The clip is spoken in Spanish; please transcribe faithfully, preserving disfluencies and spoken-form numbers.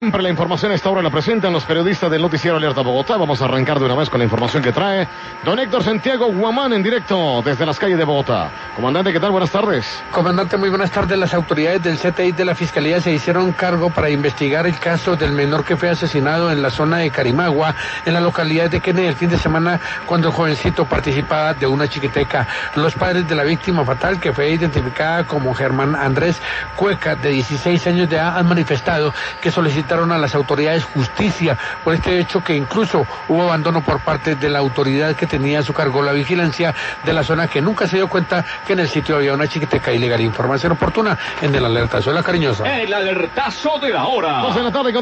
Siempre la información a esta hora la presentan los periodistas del Noticiero Alerta Bogotá. Vamos a arrancar de una vez con la información que trae don Héctor Santiago Guamán en directo desde las calles de Bogotá. Comandante, ¿qué tal? Buenas tardes. Comandante, muy buenas tardes. Las autoridades del C T I de la Fiscalía se hicieron cargo para investigar el caso del menor que fue asesinado en la zona de Carimagua, en la localidad de Kennedy, el fin de semana, cuando el jovencito participaba de una chiquiteca. Los padres de la víctima fatal, que fue identificada como Germán Andrés Cueca, de dieciséis años de edad, han manifestado que solicitaron a las autoridades justicia por este hecho, que incluso hubo abandono por parte de la autoridad que tenía a su cargo la vigilancia de la zona, que nunca se dio cuenta que en el sitio había una chiquiteca ilegal. Información oportuna en el Alertazo de la Cariñosa. El alertazo de la hora. Dos de la tarde con